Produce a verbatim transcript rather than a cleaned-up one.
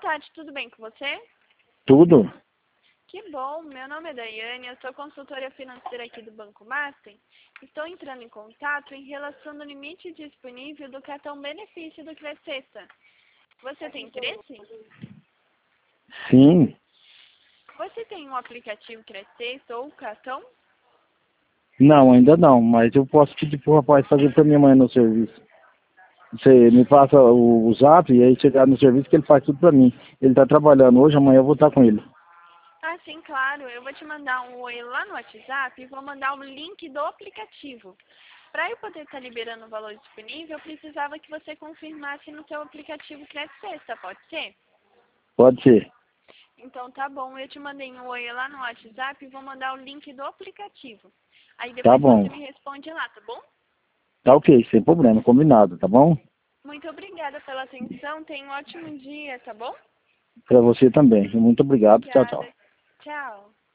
tarde, tudo bem com você? Tudo? Que bom, meu nome é Daiane, eu sou consultora financeira aqui do Banco Master. Estou entrando em contato em relação ao limite disponível do cartão benefício do Crescesta. Você tem interesse? Sim. Você tem um aplicativo Crescesta ou cartão? Não, ainda não, mas eu posso pedir pro rapaz fazer pra minha mãe no serviço. Você me passa o, o zap e aí chegar no serviço que ele faz tudo pra mim. Ele tá trabalhando hoje, amanhã eu vou estar com ele. Ah, sim, claro. Eu vou te mandar um oi lá no WhatsApp e vou mandar o link do aplicativo. Para eu poder estar liberando o valor disponível, eu precisava que você confirmasse no seu aplicativo Crescesta, pode ser? Pode ser. Então tá bom, eu te mandei um oi lá no WhatsApp e vou mandar o link do aplicativo. Aí Tá depois bom. você me responde lá, tá bom? Tá ok, sem problema, combinado, tá bom? Muito obrigada pela atenção, tenha um ótimo dia, tá bom? Pra você também. Muito obrigado. Tchau, tchau. Obrigada.